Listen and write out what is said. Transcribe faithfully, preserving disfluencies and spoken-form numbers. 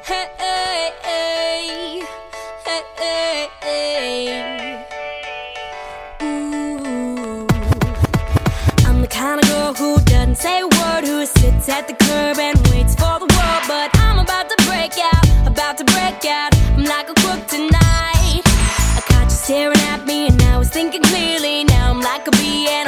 Hey, hey, hey, hey, hey, hey. Ooh. I'm the kind of girl who doesn't say a word, who sits at the curb and waits for the world. But I'm about to break out, about to break out. I'm like a crook tonight. I caught you staring at me and I was thinking clearly. Now I'm like a bee and